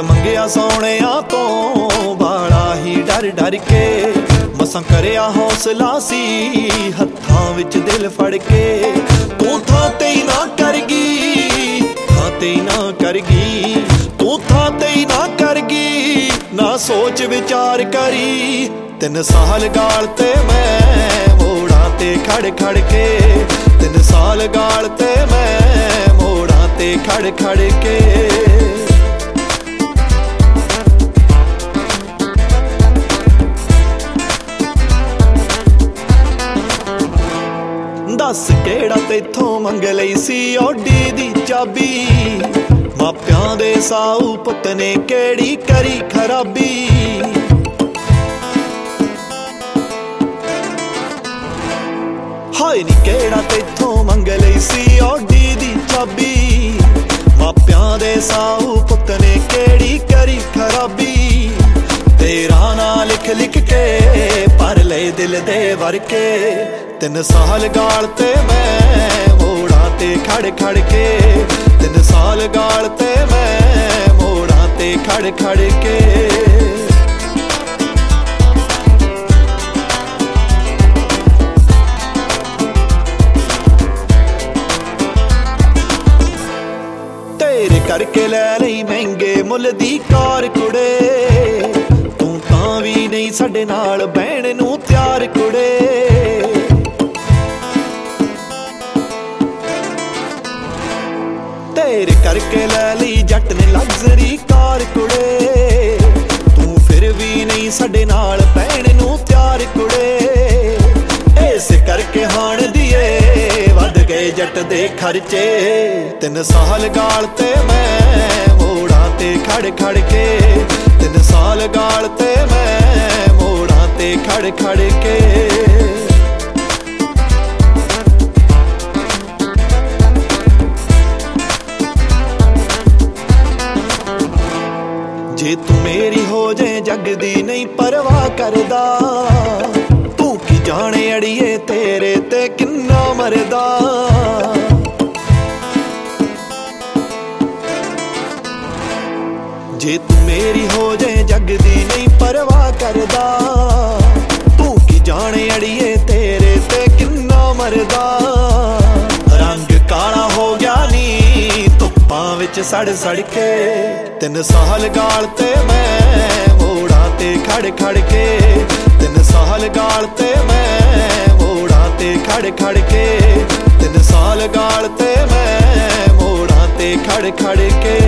दिल मंगिया सोहणिया तो बाला ही डर डर के मसां करिया हौसला सी हत्थां विच दिल फड़ के तू थां ते ही ना करगी थां ते ही ना करगी तू थां ते ही ना करगी ना सोच विचार करी 3 साल गाल ते मैं मोड़ा ते खड़ खड़ के 3 साल गाल ते मैं मोड़ा ते खड़ खड़ के दस केड़ा तेथों मंग लई सी ओडी दी चाबी मापियां दे साऊ पुत ने केड़ी करी खराबी हाय नी केड़ा तेथों मंग लई सी ओडी दी चाबी मापियां दे साऊ पुत ने केड़ी करी खराबी तेरा ना लिख लिख के पर ले दिल दे वर के 3 साल गाल ते मैं मोड़ा ते खड़ खड़ के 3 साल गाल ते मैं मोड़ा ते खड़ खड़ के तेरे करके ले लई महंगे मुल दी कार कुड़े तू तां भी नहीं साडे नाल बहन नूं त्यार कुड़े तेरे करके ले ली जट ने लग्जरी कार कुड़े तू फिर भी नहीं साडे नाल भैन नूं त्यार कुड़े इस करके हाण दिए वध गए जट दे खर्चे 3 साल गाल ते मैं मोड़ा ते खड़ खड़ के 3 साल गाल ते मैं मोड़ा ते खड़ खड़ के जे तू मेरी हो जाए जग दी नहीं परवाह करदा तू की जाने अड़िए तेरे ते किन्ना मरदा जे तू मेरी हो जाए जग दी नहीं परवाह करदा तू की जाने अड़िए तेरे ते किन्ना मरदा रंग काला हो गया नी धुप्पां विच सड़ सड़ के 3 साल गाल ते मैं मोड़ा ते खड़ खड़ के 3 साल गाल ते मैं मोड़ा ते खड़ खड़ के 3 साल गाल ते मैं मोड़ा ते खड़ खड़ के